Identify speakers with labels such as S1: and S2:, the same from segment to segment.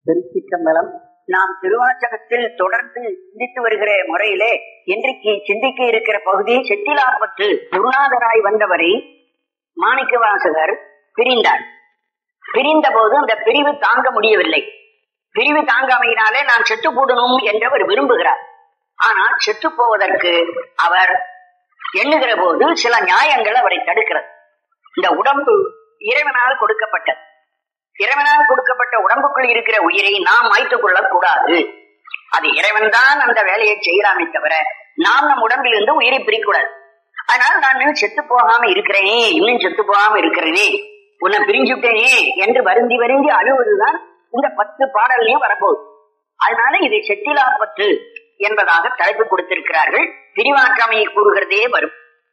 S1: திருச்சிற்றம்பலம். நாம் திருவாசகத்தில் தொடர்ந்து சிந்தித்து வருகிற முறையிலே இன்றைக்கு சிந்திக்க இருக்கிற பகுதி செட்டிலாப்பத்து. குருநாதராய் வந்தவரை மாணிக்கவாசகர் பிரிந்தார். பிரிந்த போது அந்த பிரிவு தாங்க முடியவில்லை. பிரிவு தாங்காமையினாலே நான் செத்து போடணும் என்றவர் விரும்புகிறார். ஆனால் செத்து போவதற்கு அவர் எண்ணுகிற போது சில நியாயங்கள் அவரை தடுக்கிறது. இந்த உடம்பு இறைவனால் கொடுக்கப்பட்டது. இறைவனால் கொடுக்கப்பட்ட உடம்புக்குள் இருக்கிற உயிரை நாம் மாய்த்துக் கொள்ளக் கூடாது. அது இறைவன் தான் அந்த வேலையை செய்யலாமே தவிர நாம் நம் உடம்பிலிருந்து உயிரை பிரிக்கூடாது. அதனால நான் செத்து போகாம இருக்கிறேனே, இன்னும் செத்து போகாம இருக்கிறேனே, உன்னை பிரிஞ்சுட்டேனே என்று வருந்தி வருந்தி அழுவதுதான் இந்த 10 பாடல்லையும் வரப்போகுது. அதனால இது செட்டிலாப்பத்து என்பதாக தலைப்பு கொடுத்திருக்கிறார்கள். பிரிவாற்றாமையை கூறுகிறதே வரும்.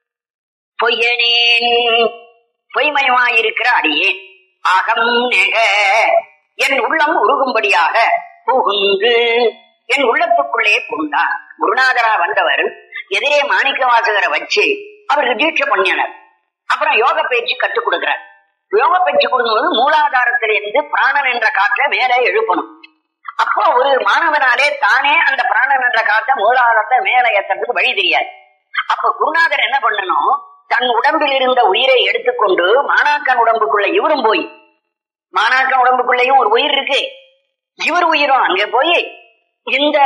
S1: பொய்யனேன், பொய்மயமாயிருக்கிற அடியேன், அகம் நெக என் உள்ளம் உருகும்படியாக புகுந்து என் உள்ளத்துக்குள்ளே கொண்டார். குருநாதரா வந்தவர் எதிரே மாணிக்கவாசகரை வச்சு அவருக்கு தீட்சை பண்ணினார். அப்புறம் யோக பயிற்சி கற்றுக் கொடுக்கிறார். யோக பயிற்சி கொடுக்கும்போது மூலாதாரத்திலிருந்து பிராணன் என்ற காற்றை மேலே எழுப்பணும். அப்போ ஒரு மாணவனாலே தானே அந்த பிராணன் என்ற காற்றை மூலாதாரத்தை மேலே ஏற்றத்துக்கு வழி தெரியாது. அப்ப குருநாதர் என்ன பண்ணணும், தன் உடம்பில் இருந்த உயிரை எடுத்துக்கொண்டு மாணாக்கன் உடம்புக்குள்ள இவரும் போய், மாணாக்கன் உடம்புக்குள்ளேயும் ஒரு உயிர் இருக்கு, இவர் உயிரும் அங்க போய் இந்த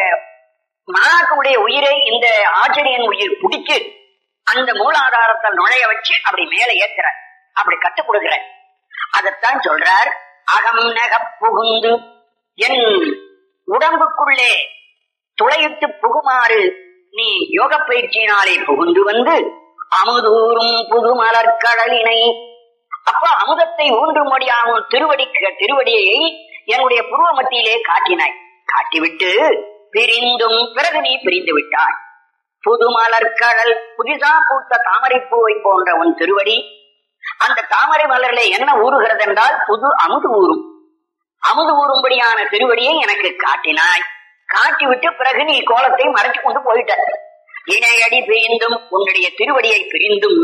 S1: மாணாக்கனுடைய உயிரை இந்த ஆச்சரியன் உயிர் பிடிச்சு அந்த மூலாதாரத்தை நுழைய வச்சு அப்படி மேலே ஏத்துற, அப்படி கற்றுக் கொடுக்கிற. அதைத்தான் சொல்றார். அகம் நெக புகுந்து என் உடம்புக்குள்ளே துளையிட்டு புகுமாறு நீ யோக பயிற்சியினாலே புகுந்து வந்து அமுதூரும் புது மலர்கடலினை, அப்ப அமுதத்தை ஊன்றும்படியான திருவடியை என்னுடைய புருவ மத்தியிலே காட்டினாய். காட்டிவிட்டு பிரிந்தும் பிறகு நீ பிரிந்து விட்டாய். புது மலர்கடல், புதிதா பூத்த தாமரை பூவை போன்ற உன் திருவடி, அந்த தாமரை மலர்ல என்ன ஊறுகிறது என்றால் புது அமுது ஊறும். அமுது ஊறும்படியான திருவடியை எனக்கு காட்டினாய். காட்டிவிட்டு பிறகு நீ கோலத்தை மறைச்சு கொண்டு போயிட்ட. இணையடி பிரிந்தும் உன்னுடைய திருவடியை பிரிந்தும்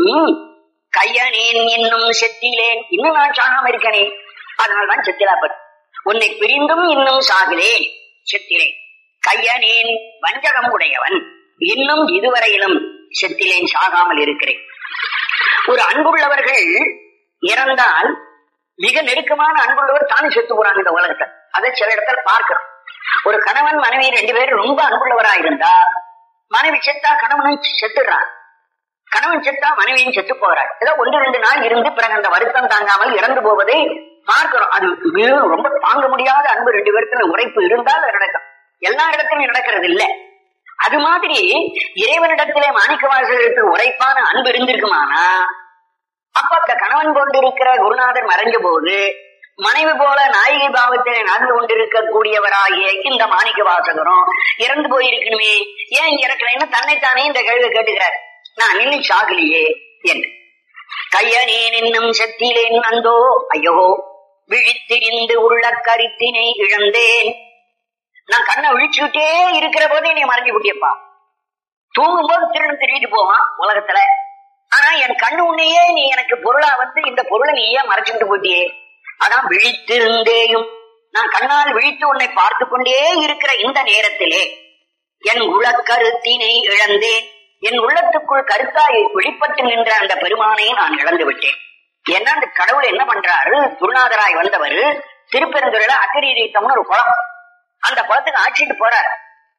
S1: கையனேன் இன்னும் செத்திலேன், இன்னும் நான் சாகாம இருக்கனே, அதனால்தான் செத்திலாப்பது. உன்னை பிரிந்தும் இன்னும் சாகிலேன், செத்திலேன். கையனேன் வஞ்சகம் உடையவன், இன்னும் இதுவரையிலும் செத்திலேன், சாகாமல் இருக்கிறேன். ஒரு அன்புள்ளவர்கள் இறந்தால் மிக நெருக்கமான அன்புள்ளவர் தானே செத்து போறாங்க இந்த உலகத்தை. அதை சில இடத்துல பார்க்கிறோம். ஒரு கணவன் மனைவி 2 பேரும் ரொம்ப அன்புள்ளவரா இருந்தா மனைவி செத்தா கணவனும் செத்துடுறான், கணவன் செத்தா மனைவியும் செத்து போறாள். ஏதோ 1-2 நாள் இருந்து பிறகு அந்த வருத்தம் தாங்காமல் இறந்து போவதை பார்க்கிறோம். அது ரொம்ப தாங்க முடியாத அன்பு 2 பேருக்குள்ள உரைப்பு இருந்தால் அது நடக்கும். எல்லா இடத்திலும் நடக்கிறது இல்ல. அது மாதிரி இறைவனிடத்திலே மாணிக்கவாசகருக்கு உரைப்பான அன்பு இருந்திருக்குமானா அப்ப அந்த கணவன் கொண்டிருக்கிற குருநாதர் மறைஞ்ச போது மனைவி போல நாயகி பாவத்திலே நடந்து கொண்டிருக்கக்கூடியவராகிய இந்த மாணிக்கவாசகரும் இறந்து போயிருக்கணுமே, ஏன் இறக்கலைன்னு தன்னைத்தானே இந்த கேள்வி கேட்டுக்கிறார். நான் இன்னும் சாகலையே என்று. கையனேன் இன்னும் செத்திலேன் அந்தோ ஐயோ விழித்திரிந்து உள்ள கருத்தினை இழந்தேன். நான் கண்ணை விழிச்சுக்கிட்டே இருக்கிற போதே நீ மறைஞ்சு விட்டியப்பா. தூங்கும் போது திருடன் திருடிட்டு போவான் உலகத்துல. ஆனா என் கண்ணு உன்னையே நீ எனக்கு பொருளா வந்து இந்த பொருளை நீ ஏன் மறைச்சுக்கிட்டு போட்டியே. அதான் விழித்திருந்தேயும் நான் கண்ணால் விழித்து உன்னை பார்த்து கொண்டே இருக்கிற இந்த நேரத்திலே என் உளக்கருத்தினை இழந்தேன். என் உள்ளத்துக்குள் கருத்தாய் வெளிப்பட்டு நின்ற அந்த பெருமானை நான் இழந்து விட்டேன். ஏன்னா அந்த கடவுள் என்ன பண்றாரு, குருநாதராய் வந்தவர் திருப்பெருந்துறையில அக்கரி தீர்த்தம்னு ஒரு குளம், அந்த குளத்துக்கு ஆட்சிட்டு போறார்.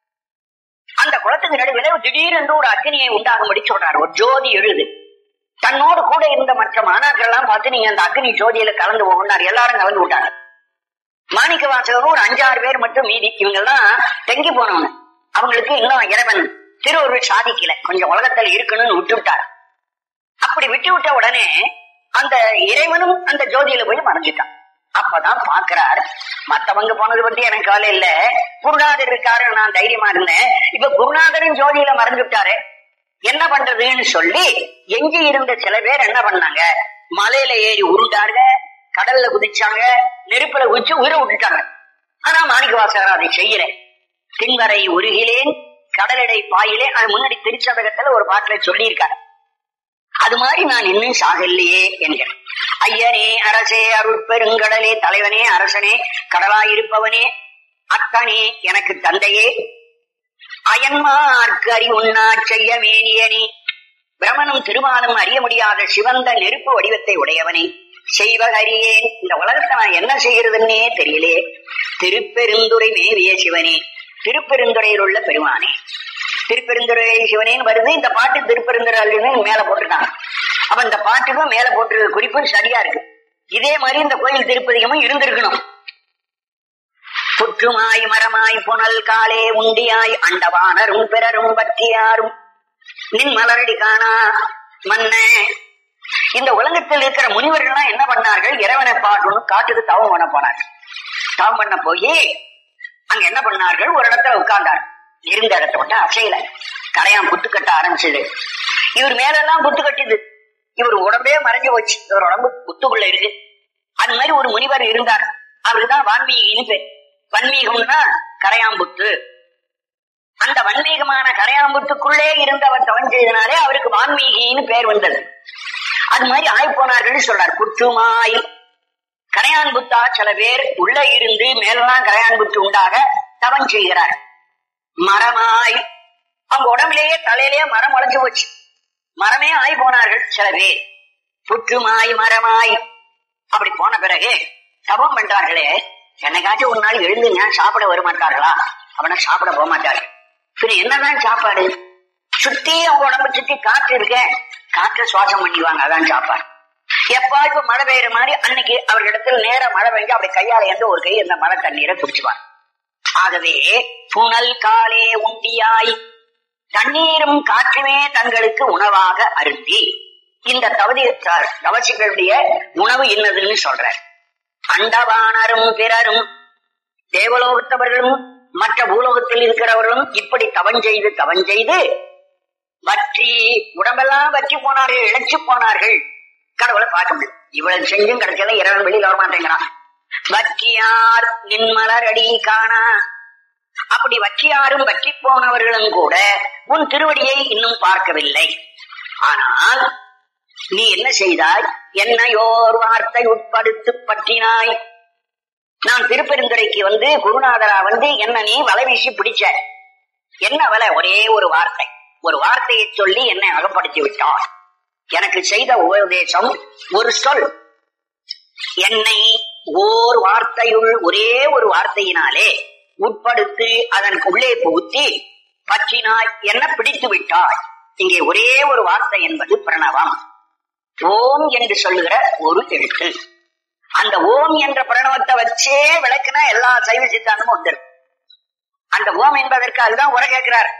S1: அந்த குளத்துக்கு நடுவில் திடீரென்று ஒரு அக்னியை உண்டாகும்படி சொல்றாரு. ஒரு ஜோதி எழுது. தன்னோடு கூட இருந்த மற்ற மாணாக்கள் எல்லாம் பார்த்து நீங்க அந்த அக்னி ஜோதியில கலந்து போகணும். எல்லாரும் கலந்து விட்டாங்க. மாணிக்கவாசகரும் ஒரு 5-6 பேர் மட்டும் மீதி. இவங்க எல்லாம் தெங்கி போனவங்க. அவங்களுக்கு இன்னும் இறைவன் திருவருள் சாதிக்கல, கொஞ்சம் உலகத்துல இருக்கணும்னு விட்டு விட்டார். அப்படி விட்டு விட்ட உடனே அந்த இறைவனும் அந்த ஜோதியில போய் மறைஞ்சிட்டான். அப்பதான் பாக்குறார், மத்தவங்க போனது பத்தி எனக்கு கவலை இல்ல, குருநாதர் இருக்காரு, நான் தைரியமா இருந்தேன். இப்ப குருநாதரின் ஜோதியில மறைஞ்சுட்டாரு, என்ன பண்றதுன்னு சொல்லி எஞ்சி இருந்த சில பேர் என்ன பண்ணாங்க, மலையில ஏறி உருண்டாங்க, கடல்ல குதிச்சாங்க, நெருப்புல குதிச்சு உயிரை விட்டுட்டாங்க. ஆனா மாணிக்கவாசகர் அதை செய்யறேன். தின்வரை உருகிலேன் கடலடை பாயிலே, அது முன்னாடி திருச்சதகத்துல ஒரு பாட்டுல சொல்லி இருக்காரு. அது மாதிரி நான் இன்னும் சாகலையே என்கிறேன். ஐயனே அரசே அருட்பெருங்கடலே, தலைவனே அரசனே கடலாயிருப்பவனே, அத்தனே எனக்கு தந்தையே, அயன்மார்க்கு அறி உண்ணா செய்ய மேனியனே, பிரமனும் திருமாலும் அறிய முடியாத சிவந்த நெருப்பு வடிவத்தை உடையவனே, செய்வகரியேன், இந்த உலகத்தை நான் என்ன செய்யறதுன்னே தெரியலே, திருப்பெருந்துறை மேவிய சிவனே, திருப்பெருந்துறையில் உள்ள பெருமானே. திருப்பெருந்துறை சிவனேன்னு வருது, இந்த பாட்டு திருப்பெருந்துறை மேல போட்டிருக்காங்க. அப்ப இந்த பாட்டுக்கும் மேல போட்டிருக்க குறிப்பு சரியா இருக்கு. இதே மாதிரி இந்த கோயில் திருப்பதிகமும் இருந்திருக்கணும். புற்றுமாய் மரமாய் புனல் காலே உண்டியாய் அண்டவானரும் பிறரும் பற்றியாரும் நின் மலரடி காணா மன்ன. இந்த உலகத்தில் இருக்கிற முனிவர்கள்லாம் என்ன பண்ணார்கள்? இறைவனை பாடணும் காட்டுக்கு தவம் பண்ண போனார்கள். தவம் பண்ண போய் அங்க என்ன பண்ணார்கள்? ஒரு இடத்துல உட்கார்ந்தார். இருந்த இடத்த விட்டு அசையில கரையான் புத்து கட்ட ஆரம்பிச்சது. இவர் மேலெல்லாம் புத்து கட்டிது. இவர் உடம்பே மறைஞ்சு போச்சு. இவர் உடம்பு புத்துக்குள்ள இருக்கு. அது மாதிரி ஒரு முனிவர் இருந்தார். அவருக்குதான் வான்மீகின்னு பேர். வன்மீகம்னா கரையாம்புத்து. அந்த வன்மீகமான கரையாம்புத்துக்குள்ளே இருந்தவர் தவம் செய்தனாலே அவருக்கு வான்மீகின்னு பேர் வந்தது. அது மாதிரி ஆய்போனார்கள் சொல்றார். புற்றுமாய் கரையான் புத்தா சில பேர் உள்ள இருந்து மேலெல்லாம் கரையான் புத்து உண்டாக தவம் செய்கிறார். மரமாய் அவங்க உடம்புலேயே தலையிலேயே மரம் முளைச்சு போச்சு. மரமே ஆய் போனார்கள் சில பேர். புற்றுமாய் மரமாய் அப்படி போன பிறகு தவம் பண்றார்களே, என்னைக்காச்சும் ஒரு நாள் எழுந்துங்க சாப்பிட வரமாட்டார்களா? அவனை சாப்பிட போக மாட்டார்கள். சரி, என்னதான் சாப்பாடு? சுத்தி அவங்க உடம்பு சுத்தி காற்று இருக்க, காற்று சுவாசம் பண்ணிக்குவாங்க, அதான் சாப்பாடு. எப்பா இப்ப மழை பெய்யற மாதிரி அன்னைக்கு அவர்களிடத்துல நேர மழை பெய்ஞ்சு அப்படி கையால எந்த ஒரு கை அந்த மழை தண்ணீரை குடிச்சுவாங்க. ஆகவே புனல் காலே உண்டியாய் தண்ணீரும் காற்றுமே தங்களுக்கு உணவாக அருந்தி, இந்த தவசிகளுடைய உணவு என்னதுன்னு சொல்ற. அண்டவானரும் பிறரும் தேவலோகத்தவர்களும் மற்ற பூலோகத்தில் இருக்கிறவர்களும் இப்படி தவம் செய்து வற்றி உடம்பெல்லாம் வற்றி போனார்கள், இழைச்சு போனார்கள். கடவுளை பார்க்க முடியும். இவ்வளவு செஞ்சும் கிடைச்சல இறைவன் வெளியில் வரமாட்டேங்கிறான். வற்றியார் நின்மலர் அடி காணா. அப்படி வற்றியாரும் வற்றி போனவர்களும் கூட உன் திருவடியை இன்னும் பார்க்கவில்லை. ஆனால் நீ என்ன செய்தாய்? என்னையோர் வார்த்தை உட்படுத்து பற்றினாய். நான் திருப்பெருந்துறைக்கு குருநாதரா என்ன நீ வலை வீசி பிடிச்ச. என்ன வலை? ஒரே ஒரு வார்த்தை, ஒரு வார்த்தையை சொல்லி என்னை அகப்படுத்தி விட்டார். எனக்கு செய்த உபதேசம் ஒரு சொல். என்னை ஓர் வார்த்தையுள் ஒரே ஒரு வார்த்தையினாலே உட்படுத்து அதற்கு உள்ளே புகுத்தி பற்றினாய், என்ன பிடித்து விட்டாய். இங்கே ஒரே ஒரு வார்த்தை என்பது பிரணவம். ஓம் என்று சொல்லுகிற ஒரு எழுத்து. அந்த ஓம் என்ற பிரணவத்தை வச்சே விளக்குனா எல்லா சைவ சித்தாந்தமும் வந்துடும். அந்த ஓம் என்பதற்கு அதுதான் உரை கேட்கிறார்.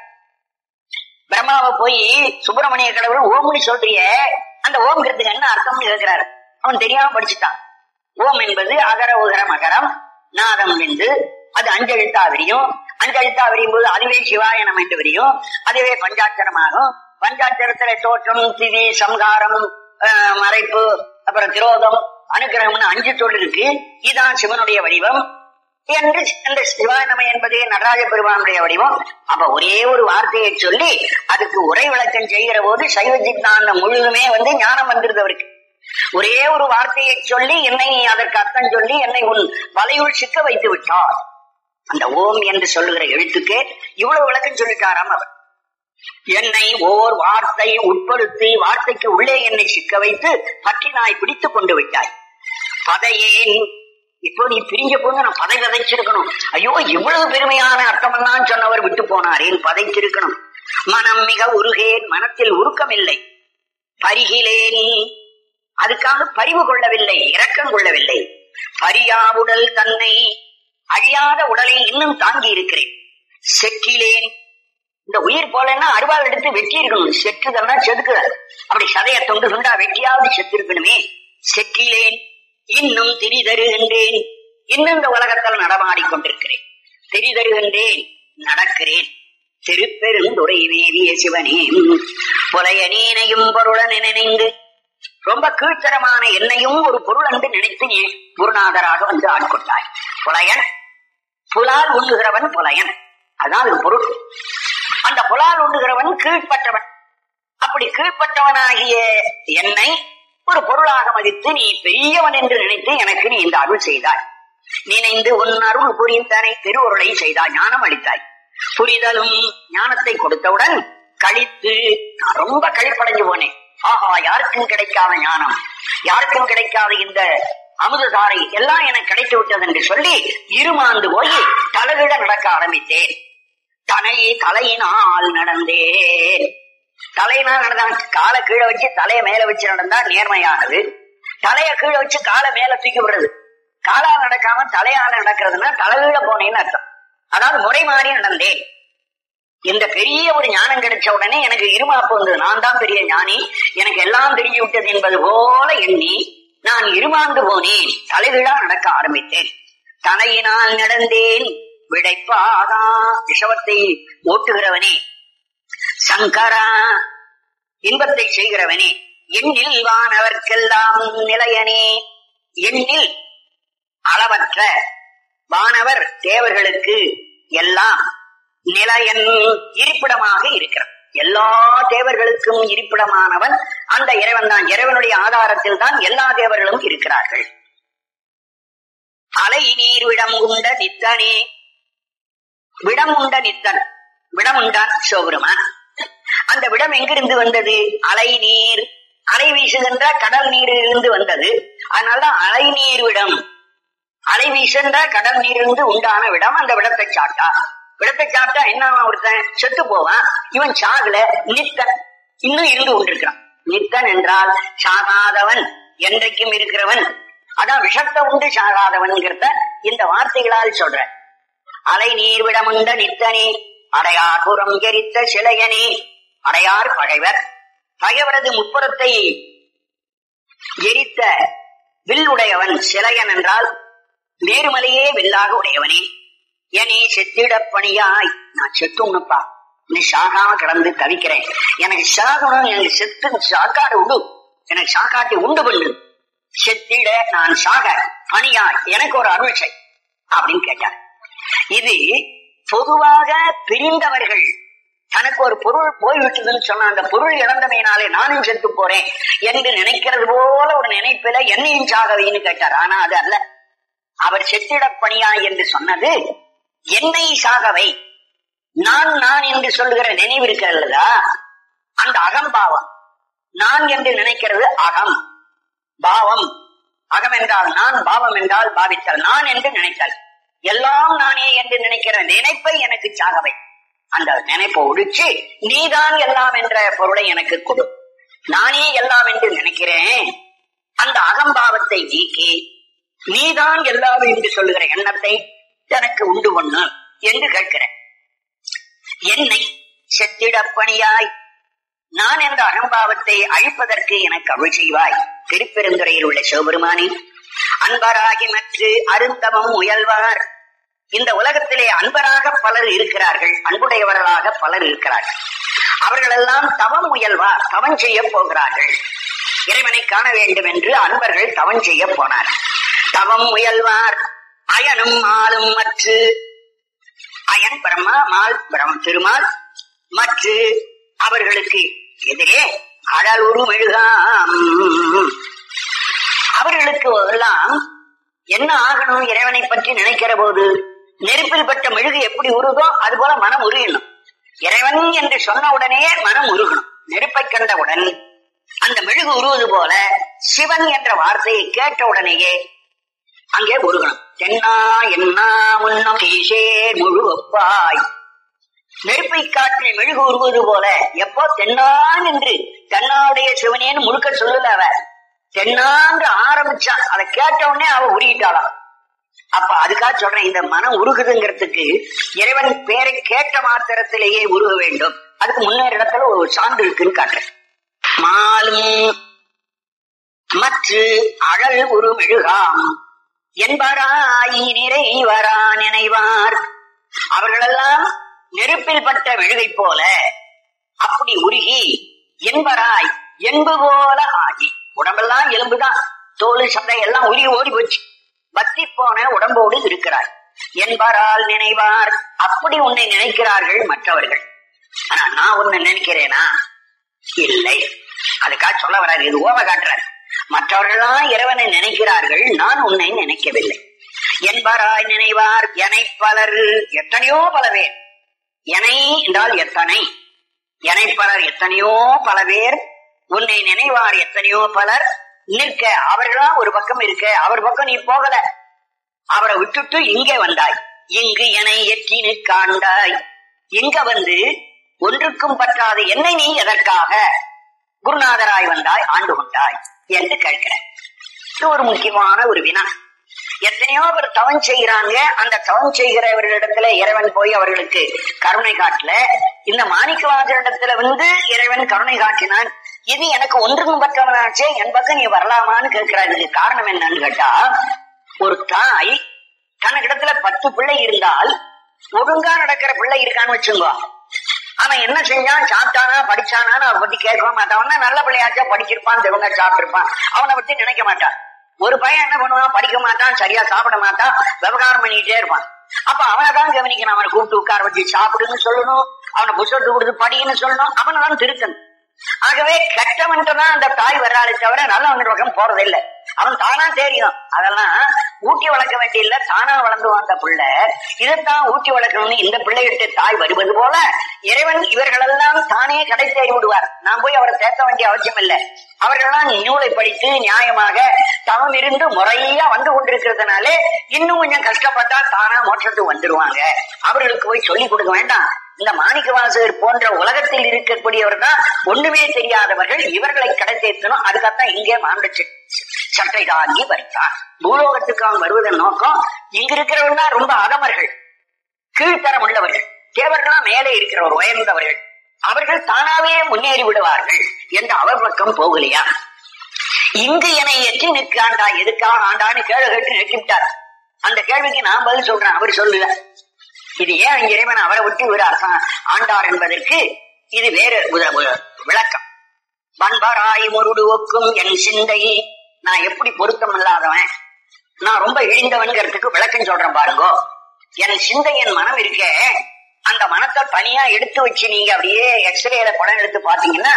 S1: பிரம்மாவை போய் சுப்பிரமணிய கடவுள் ஓம்னு சொல்றிய, அந்த ஓம்ங்கிறதுக்கு என்ன அர்த்தம்னு கேட்கிறாரு. அவன் தெரியாம படிச்சுட்டான். ஓம் என்பது அகர உகர மகரம் நாதம் என்று அது அஞ்செழுத்தா விரியும். அஞ்செழுத்தா விரியும் போது அதுவே சிவாயனம் என்று விரியும். அதுவே பஞ்சாட்சரமாகும். பஞ்சாட்சரத்துல தோற்றம், திதி, சம்ஹாரம், மறைப்பு, அப்புறம் திரோதம், அனுகிரகம்னு 5 சொல் இருக்கு. இதுதான் சிவனுடைய வடிவம் என்று இந்த சிவாயனம் என்பதே நடராஜ பெருமானுடைய வடிவம். அப்ப ஒரே ஒரு வார்த்தையை சொல்லி அதுக்கு உரை விளக்கம் செய்கிற போது சைவ சித்தாந்தம் முழுதுமே ஞானம் வந்துருது அவருக்கு. ஒரே ஒரு வார்த்தையை சொல்லி என்னை அதற்கு அர்த்தம் சொல்லி என்னை உன் வலையுள் சிக்க வைத்து விட்டார். அந்த ஓம் என்று சொல்லுகிற எழுத்துக்கு இவ்வளவு விளக்கம் சொல்லிட்டாராம் அவர். என்னை ஓர் வார்த்தை உட்படுத்தி வார்த்தைக்கு உள்ளே என்னை சிக்க வைத்து பற்றினாய் பிடித்துக் கொண்டு விட்டாய். பதையேன், இப்போ நீ பிரிஞ்ச போது நான் பதை விதைச்சிருக்கணும். ஐயோ, இவ்வளவு பெருமையான அர்த்தமெல்லாம் சொன்னவர் விட்டு போனாரேன், பதைச்சிருக்கணும். மனம் மிக உருகேன், மனத்தில் உருக்கம் இல்லை. பரிகிலேன், அதுக்காக பரிவு கொள்ளவில்லை, இரக்கம் கொள்ளவில்லை. பரியாவுடல் தன்னை, அழியாத உடலை இன்னும் தாங்கி இருக்கிறேன். செற்றிலேன், இந்த உயிர் போலன்னா அருவாள் எடுத்து வெட்டி இருக்கணும். செற்றுதல்னா செதுக்குதல். அப்படி சதைய தொண்டு துண்டா வெட்டியாவது செத்து இருக்கணுமே. செற்றிலேன், இன்னும் திரிதருகின்றேன், இன்னும் இந்த உலகத்தில் நடமாடிக்கொண்டிருக்கிறேன். திரிதருகின்றேன், நடக்கிறேன். திருப்பெருந்துறை மேவிய சிவனே, புலைய நீனையும் பொருளன் நினைந்து, ரொம்ப கீழ்த்தரமான என்னையும் ஒரு பொருள் என்று நினைத்து நீ குருநாதராக ஆட்கொண்டாய். புலையன், புலால் உண்ணுகிறவன் புலையன், அதான் ஒரு பொருள். அந்த புலால் உண்ணுகிறவன் கீழ்ப்பட்டவன். அப்படி கீழ்ப்பட்டவனாகிய என்னை ஒரு பொருளாக மதித்து நீ பெரியவன் என்று நினைத்து எனக்கு நீ இந்த அருள் செய்தாய். நினைந்து உன் அருள் புரிந்தனை திருவருளை செய்தாய், ஞானம் அளித்தாய். புரிதலும் ஞானத்தை கொடுத்தவுடன் கழித்து நான் ரொம்ப கழிப்படைஞ்சு போனேன். ஆஹா, யாருக்கும் கிடைக்காத ஞானம், யாருக்கும் கிடைக்காத இந்த அமுததாரை எல்லாம் எனக்கு கிடைத்து விட்டது என்று சொல்லி இருமாந்து போய் தலையிட நடக்க ஆரம்பித்தேன். தலையினால் நடந்தேன். தலையினால் நடந்தான். காலை கீழே வச்சு தலையை மேல வச்சு நடந்தா நேர்மையானது. தலையை கீழே வச்சு காலை மேல தூக்கி விடுறது. காலால் நடக்காம தலையால நடக்கிறதுனா தலையில போனேன்னு அர்த்தம். அதாவது முறை மாறி நடந்தேன். இந்த பெரிய ஒரு ஞானம் கிடைச்ச உடனே எனக்கு இருமாப்பு வந்தது. நான் தான் பெரிய ஞானி, எனக்கு எல்லாம் தெரிஞ்சு விட்டது என்பது போல எண்ணி நான் இருமாந்து போனேன். தலைகீழா நடக்க ஆரம்பித்தேன். தலையினால் நடந்தேன். விடைப்பாகா, விஷவத்தை ஓட்டுகிறவனே, சங்கரா இன்பத்தை செய்கிறவனே, எண்ணில் வானவர்க்கெல்லாம் நிலையனே. எண்ணில் அளவற்ற வானவர் தேவர்களுக்கு எல்லாம் நிலையன் இருப்பிடமாக இருக்கிறான். எல்லா தேவர்களுக்கும் இருப்பிடமானவன் அந்த இறைவன் தான். இறைவனுடைய ஆதாரத்தில் தான் எல்லா தேவர்களும் இருக்கிறார்கள். அலை நீர் விடம் உண்ட நித்தனே. விடம் உண்ட நித்தன், விடம் உண்டான் சிவபெருமான். அந்த விடம் எங்கிருந்து வந்தது? அலை நீர், அலை வீசுகின்ற கடல் நீரிலிருந்து வந்தது. அதனாலதான் அலை நீர் விடம். அலை வீசுகின்ற கடல் நீரிலிருந்து உண்டான விடம். அந்த விடத்தை சாட்டா, விடத்தை சாப்பிட்டா என்ன, ஒருத்தன் செத்து போவான். இவன் சாகல, நித்தன் இன்னும் இருந்து கொண்டிருக்கிறான். நித்தன் என்றால் சாகாதவன், என்றைக்கும் இருக்கிறவன். அதான் விஷத்தை உண்டு சாகாதவன் இந்த வார்த்தைகளால் சொல்ற. அலை நீர் விடமுண்ட நித்தனே, அடையார் புறம் எரித்த சிலையனே. அடையார் பகைவர், பகைவரது முப்புறத்தை எரித்த வில் உடையவன். சிலையன் என்றால் நேர்மலையே வில்லாக உடையவனே. எனே செத்திடப் பணியாய், நான் செத்துணுப்பா, நீ சாகாம கிடந்து தவிக்கிறேன், எனக்கு சாகணும், எனக்கு செத்து சாக்காடு உண்டு, எனக்கு சாக்காட்டி உண்டு பண்ணு, செத்திட நான் சாக பணியாய் எனக்கு ஒரு அருள் செய் அப்படின்னு கேட்டார். இது பொதுவாக பிரிந்தவர்கள் தனக்கு ஒரு பொருள் போய்விட்டதுன்னு சொன்ன அந்த பொருள் இழந்தமையினாலே நானும் செத்து போறேன் என்று நினைக்கிறது போல ஒரு நினைப்பில என்னையும் சாகவைன்னு கேட்டார். ஆனா அது அல்ல. அவர் செத்திட பணியாய் என்று சொன்னது என்னை சாகவை. நான் நான் என்று சொல்லுகிற நினைவு இருக்கிறதா, அந்த அகம்பாவம். நான் என்று நினைக்கிறது அகம் பாவம். அகம் என்றால் நான், பாவம் என்றால் பாவித்தல். நான் என்று நினைத்தல், எல்லாம் நானே என்று நினைக்கிற நினைப்பை எனக்கு சாகவை. அந்த நினைப்பை ஒழிச்சு நீதான் எல்லாம் என்ற பொருளை எனக்கு கொடு. நானே எல்லாம் என்று நினைக்கிறேன், அந்த அகம்பாவத்தை நீக்கி நீதான் எல்லாம் என்று சொல்லுகிற எண்ணத்தை எனக்கு உண்டு பண்ணு என்று கேட்கிறேன். என்னை செத்திடப்பணியாய், நான் என்ற அகம்பாவத்தை அழிப்பதற்கு எனக்கு அருள் செய்வாய். திருப்பெருந்துறையில் உள்ள சிவபெருமானே, அன்பராகி மற்ற அருந்தவம் முயல்வார். இந்த உலகத்திலே அன்பராக பலர் இருக்கிறார்கள், அன்புடையவர்களாக பலர் இருக்கிறார்கள். அவர்களெல்லாம் தவம் முயல்வார், தவம் செய்ய போகிறார்கள். இறைவனை காண வேண்டும் என்று அன்பர்கள் தவம் செய்ய போனார். தவம் முயல்வார். அயனும் ஆளும் மற்ற, அயன் பிரம்மா, மால் திருமால், மற்ற அவர்களுக்கு எதிரே அடலுரு மெழுகாம். அவர்களுக்கு எல்லாம் என்ன ஆகணும்? இறைவனை பற்றி நினைக்கிற போது நெருப்பில் பட்ட மெழுகு எப்படி உருதோ அது போல மனம் உருகணும். இறைவன் என்று சொன்ன உடனே மனம் உருகணும். நெருப்பை கண்டவுடன் அந்த மெழுகு உருவது போல சிவன் என்ற வார்த்தையை கேட்ட உடனேயே அங்கே உருகணும். தென்னா என்னா முன்னம் ஈசே முழு ஒப்பாய். நெருப்பை காட்டிய மெழுகு உருவது போல எப்போ தென்னான் என்று தென்னாவுடைய சிவனேன்னு முழுக்க சொல்லல. அவ தென்னான்று ஆரம்பிச்சான், அதை கேட்ட உடனே அவ உருகிட்டாளாம். அப்ப அதுக்காக சொல்றேன், இந்த மனம் உருகுதுங்கிறதுக்கு இறைவன் பேரை கேட்ட மாத்திரத்திலேயே உருக வேண்டும். அதுக்கு முன்னேற இடத்துல ஒரு சான்று இருக்குன்னு காட்டுறேன். மாலும் மற்ற அழல் உரு மெழுகாம் என்பராய் நிறைவரா நினைவார். அவர்களெல்லாம் நெருப்பில் பட்ட மெழுகை போல அப்படி உருகி என்பராய் என்பு போல ஆகி, உடம்பெல்லாம் எலும்புதான், தோல் சதை எல்லாம் உருகி ஓடி போச்சு, பத்தி போன உடம்போடு இருக்கிறார். என்பரால் நினைவார். அப்படி உன்னை நினைக்கிறார்கள் மற்றவர்கள். ஆனா நான் உன்னை நினைக்கிறேனா? இல்லை. அதுக்காக சொல்ல வராது, இது ஓம காட்டுறாரு. மற்றவர்கள்லாம் இறைவனை நினைக்கிறார்கள், நான் உன்னை நினைக்கவில்லை. என்பராய் நினைவார் எனை பலர், எத்தனையோ பல பேர். எனை என்றால் எத்தனை, எனை பலர் எத்தனையோ பல பேர், உன்னை நினைவார் எத்தனையோ பலர் நிற்க. அவர்களா ஒரு பக்கம் இருக்க, அவர் பக்கம் நீ போகல, அவரை விட்டுட்டு இங்கே வந்தாய். இங்கு என்னை எற்றினு காண்டாய், இங்க வந்து ஒன்றுக்கும் பற்றாத என்னை நீ எதற்காக குருநாதராய் வந்தாய், ஆண்டு கொண்டாய் என்று கேட்கிறேன். இது ஒரு முக்கியமான ஒரு வினா. எத்தனையோ பேர் தவம் செய்கிறாங்க, அந்த தவம் செய்கிறவர்களிடத்துல இறைவன் போய் அவர்களுக்கு கருணை காட்டல. இந்த மாணிக்கவாசரிடத்துல வந்து இறைவன் கருணை காட்டினான். இது எனக்கு ஒன்றுக்கும் பற்றவனாச்சே, என் பக்கம் நீ வரலாமான்னு கேட்கிறார். இதுக்கு காரணம் என்னன்னு கேட்டா, ஒரு தாய் தனக்கிடத்துல 10 பிள்ளை இருந்தால் ஒழுங்கா நடக்கிற பிள்ளை இருக்கான்னு வச்சுங்க, அவன் என்ன செஞ்சான், சாப்பிட்டானா படிச்சானான்னு அவரை பத்தி கேட்க மாட்டான். நல்ல பிள்ளையாச்சா படிச்சிருப்பான், தெவங்க சாப்பிட்டிருப்பான், அவனை பத்தி நினைக்க மாட்டான். ஒரு பையன் என்ன பண்ணுவான், படிக்க மாட்டான், சரியா சாப்பிட மாட்டான், விவகாரம் பண்ணிக்கிட்டே இருப்பான். அப்ப அவனை தான் கவனிக்கணும், அவனை கூப்பிட்டு உட்கார வச்சு சாப்பிடுன்னு சொல்லணும், அவனை புத்தகத்தை கொடுத்து படின்னு சொல்லணும், அவனை தான் திருத்தணும். ஆகவே கெட்டவன்ட்டு தான் அந்த தாய் வர்றாளே தவிர நல்லவன் பக்கம் போறதே இல்லை. அவன் தானா தெரியும், அதெல்லாம் ஊட்டி வளர்க்க வேண்டிய இல்ல, தானா வளர்ந்துவான் அந்த பிள்ளை. இதைத்தான் ஊட்டி வளர்க்கணும்னு இந்த பிள்ளைகிட்ட தாய் வருவது போல இறைவன் இவர்களெல்லாம் தானே கடை தேடி விடுவார். நான் போய் அவரை சேர்க்க வேண்டிய அவசியம் இல்லை. அவர்களெல்லாம் நூலை படித்து நியாயமாக தவம் இருந்து முறையா வந்து கொண்டிருக்கிறதுனாலே இன்னும் கொஞ்சம் கஷ்டப்பட்டா தானா மோட்சத்துக்கு வந்துருவாங்க. அவர்களுக்கு போய் சொல்லிக் கொடுக்க வேண்டாம். இந்த மாணிக்கவாசகர் போன்ற உலகத்தில் இருக்கக்கூடியவர் தான் ஒண்ணுமே தெரியாதவர்கள், இவர்களை கடை தேர்த்தணும். அதுக்காகத்தான் இங்கே மாண்ட சட்டை தாங்கி வருகிறார். பூலோகத்துக்கு அவன் வருவதன் நோக்கம், இங்க இருக்கிறவர்களா ரொம்ப அகமர்கள், கீழ்த்தரம் உள்ளவர்கள், தேவர்களா மேலே இருக்கிறவர் உயர்ந்தவர்கள், அவர்கள் தானாவே முன்னேறி விடுவார்கள் என்று அவர் பக்கம் போகலையா? இங்கு என்னை எற்றி நிற்காண்டா, எதுக்காக ஆண்டான்னு கேள்வி கேட்டு நிற்கிட்டார். அந்த கேள்விக்கு நான் பதில் சொல்றேன், அவர் சொல்லல. இது ஏன் இறைவன் அவரை விட்டு ஒரு ஆண்டார் என்பதற்கு இது வேறு விளக்கம். வன்பராய் முருடுவோக்கும் என் சிந்தை, நான் எப்படி பொருத்தம் இல்லாதவன், நான் ரொம்ப இழிந்தவன்கிறதுக்கு விளக்கம் சொல்றேன் பாருங்க. என் சிந்தை, என் மனம் இருக்க, அந்த மனத்தை தனியா எடுத்து வச்சு நீங்க அப்படியே எக்ஸ்ரேல படம் எடுத்து பாத்தீங்கன்னா,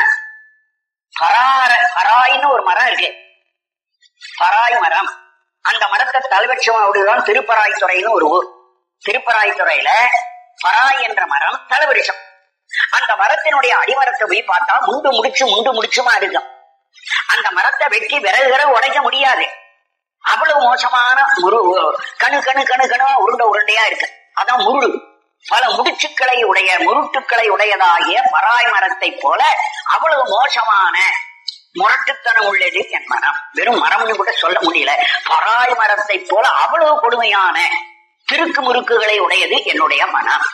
S1: பராய்னு ஒரு மரம் இருக்கு, பராய் மரம். அந்த மரத்தை தலைபட்சமா அப்படிதான் திருப்பராய் துறைன்னு ஒரு ஊர். திருப்பராய் துறையில பராய் என்ற மரம் தலைவரிசம். அந்த மரத்தினுடைய அடிமரத்தை போய் பார்த்தா முண்டு முடிச்சுமா இருக்கும். அந்த மரத்தை வெட்டி விறகு உடைக்க முடியாது, அவ்வளவு மோசமான கணு உருண்டையா இருக்கு. அதான் முருடு. பல முடிச்சுக்களை உடைய, முருட்டுக்களை உடையதாகிய பராய் மரத்தை போல அவ்வளவு மோசமான முரட்டுத்தனம் உள்ளது என் மனம். வெறும் மரம்னு கூட சொல்ல முடியல, பராய் மரத்தை போல அவ்வளவு கொடுமையான திருக்கு முறுக்குகளை உடையது என்னுடைய மனம்.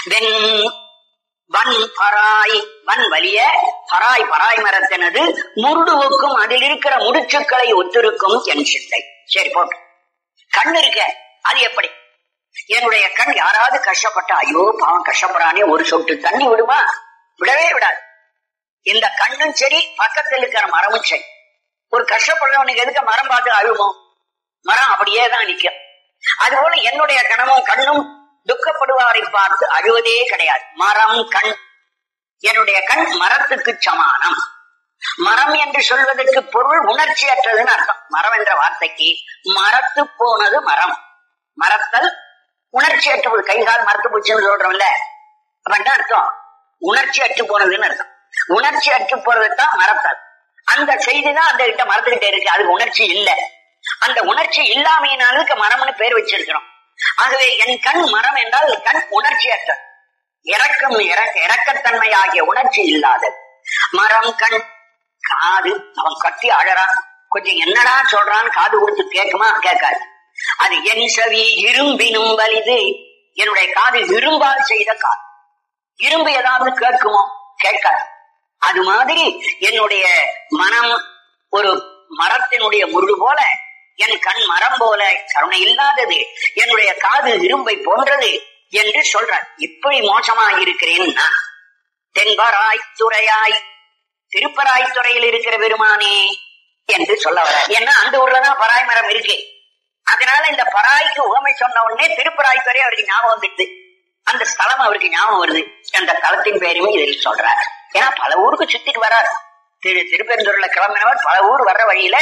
S1: வன் பராய், வன் வலிய பராய், பராய் மரத்தினது முருடுவுக்கும் அதில் இருக்கிற முடிச்சுக்களை ஒத்திருக்கும் என் சிந்தை. சரி போட்டு, கண் இருக்க, அது எப்படி? என்னுடைய கண் யாராவது கஷ்டப்பட்டா, ஐயோ பாவம் கஷ்டப்படுறானே, ஒரு சொட்டு தண்ணி விடுமா? விடவே விடாது. இந்த கண்ணும் சரி, பக்கத்தில் இருக்கிற மரமும் சரி. ஒரு கஷ்டப்படுறவனுக்கு எதுக்கு மரம் பார்த்து அழுமோ? மரம் அப்படியே தான் நிற்கும். அதுபோல என்னுடைய கண்ணும் துக்கப்படுவாரை பார்த்து அழுவதே கிடையாது. மரம் கண், என்னுடைய கண் மரத்துக்கு சமானம். மரம் என்று சொல்வதற்கு பொருள் உணர்ச்சியற்றதுன்னு அர்த்தம். மரம் என்ற வார்த்தைக்கு மரத்து போனது மரம், மரத்தல் உணர்ச்சி அற்று, கைகால் மரத்து போச்சுன்னு சொல்றோம்ல, அப்படின்னா அர்த்தம் உணர்ச்சி அற்று போனதுன்னு அர்த்தம். உணர்ச்சி அற்று போறதுதான் மரத்தல். அந்த செய்திதான் அந்த கிட்ட மரத்துக்கிட்ட இருக்கு, அதுக்கு உணர்ச்சி இல்லை. அந்த உணர்ச்சி இல்லாமையினாலுக்கு மரம்னு பேர் வச்சிருக்கிறோம். ஆகவே என் கண் மரம் என்றால் கண் உணர்ச்சி அற்ற, இறக்கத்தன்மை ஆகிய உணர்ச்சி இல்லாதது. மரம் கண். காது, அவன் கத்தி அழறான், கொஞ்சம் என்னடா சொல்றான்னு காது கொடுத்து கேட்குமா? கேட்காது. அது என் செவி இரும்பினும் வலிது, என்னுடைய காது இரும்பால் செய்த காது. இரும்பு ஏதாவது கேட்குமோ? கேட்காது. அது மாதிரி என்னுடைய மனம் ஒரு மரத்தினுடைய முருடு போல, என் கண் மரம் போல கருணை இல்லாதது, என்னுடைய காது இரும்பை போன்றது என்று சொல்றார். இப்படி மோசமாக இருக்கிறேன் நான். தென்பராய் துறையாய், திருப்பராய் துறையில் இருக்கிற பெருமானே என்று சொல்ல வர. ஏன்னா அந்த ஊர்லதான் பராய் மரம் இருக்கு. அதனால இந்த பராய்க்கு உவமை சொன்ன உடனே திருப்பராய் துறை அவருக்கு ஞாபகம் வந்துடுது. அந்த ஸ்தலம் அவருக்கு ஞாபகம் வருது. அந்த தலத்தின் பேருமே இதில் சொல்றாரு. ஏன்னா பல ஊருக்கு சுத்திட்டு வர்றாரு. திருப்பெருந்துறையில கிளம்பினவர் பல ஊர் வர்ற வழியில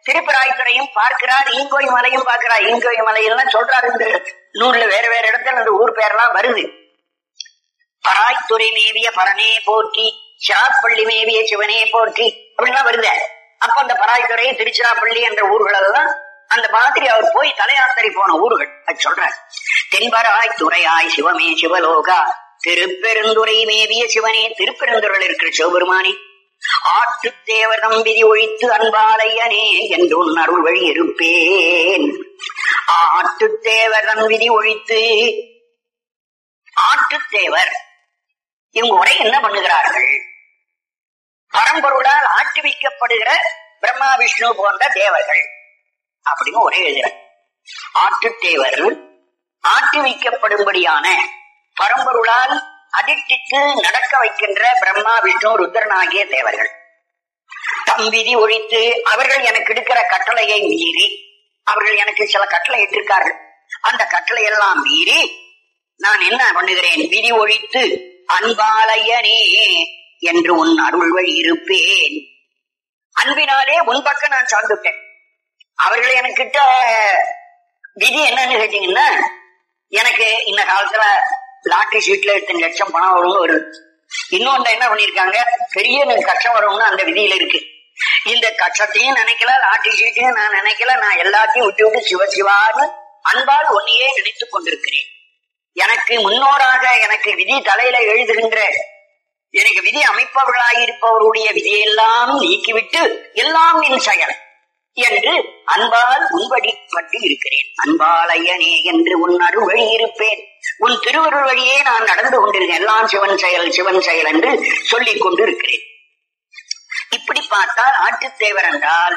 S1: திருப்பராய்த்துறையும் பார்க்கிறார், ஈங்கோய் மலையும் பார்க்கிறார். ஈங்கோய் மலையெல்லாம் சொல்றாரு இந்த நூல்ல, வேற வேற இடத்துல அந்த ஊர் பேரெல்லாம் வருது. பராய்த்துறை மேவிய பரனே போற்றி, சிராப்பள்ளி மேவிய சிவனே போற்றி அப்படின்லாம் வருது. அப்ப அந்த பராய்த்துறை, திருச்சிராப்பள்ளி என்ற ஊர்கள் எல்லாம் அந்த மாதிரி அவர் போய் தலையாத்திரை போன ஊர்கள். அது சொல்றார். தென்பராய் துறையாய் சிவமே சிவலோகா, திருப்பெருந்துறை மேவிய சிவனே, திருப்பெருந்துறையில் இருக்கிற சிவபெருமானே, ஆட்டு தேவரம் விதி ஒழித்து அன்பாலையனே என்று உன் அருள் வழி இருப்பேன். ஆட்டு தேவரம் விதி ஒழித்து, ஆட்டுத்தேவர் இவங்க உரை என்ன பண்ணுகிறார்கள்? பரம்பொருளால் ஆட்டுவிக்கப்படுகிற பிரம்மா விஷ்ணு போன்ற தேவர்கள் அப்படின்னு ஒரே எழுதுறார். ஆட்டுத்தேவர் ஆட்டுவிக்கப்படும்படியான பரம்பொருளால் அதிர்ஷ்டித்து நடக்க வைக்கின்ற பிரம்மா விஷ்ணு ருத்ரனாகிய தேவர்கள். தம் விதி ஒழித்து, அவர்கள் எனக்கு எடுக்கிற கட்டளையை மீறி, அவர்கள் எனக்கு சில கட்டளை இட்டிருக்கார்கள், அந்த கட்டளை எல்லாம் மீறி நான் என்ன பண்ணுகிறேன்? விதி ஒழித்து அன்பாலையனே என்று உன் அருள் வழி இருப்பேன். அன்பினாலே உன் பக்கம் நான் சார்ந்துட்டேன். அவர்கள் எனக்கிட்ட விதி என்னன்னு கேட்டீங்கன்னா, எனக்கு இந்த காலத்துல லாட்டரி சீட்ல 8 லட்சம் பணம் வரும்னு ஒரு, இன்னொன்று என்ன பண்ணிருக்காங்க, பெரிய கஷ்டம் வரும்னு அந்த விதியில இருக்கு. இந்த கஷ்டத்தையும் நினைக்கல, லாட்டரி சீட்டையும் நான் நினைக்கல, நான் எல்லாத்தையும் விட்டு விட்டு சிவசிவான்னு அன்பால் ஒன்னையே நினைத்துக் கொண்டிருக்கிறேன். எனக்கு முன்னோராக எனக்கு விதி தலையில எழுதுகின்ற, எனக்கு விதி அமைப்பவர்களாயிருப்பவருடைய விதியெல்லாம் நீக்கிவிட்டு எல்லாம் என் செயல் என்று அன்பால் உன்படி பட்டு இருக்கிறேன். அன்பாலையனே என்று உன் அருள் வழி இருப்பேன். உன் திருவருள் வழியே நான் நடந்து கொண்டிருக்கேன். எல்லாம் சிவன் செயல் சிவன் செயல் என்று சொல்லிக் கொண்டு இருக்கிறேன். இப்படி பார்த்தால் ஆட்டுத்தேவர் என்றால்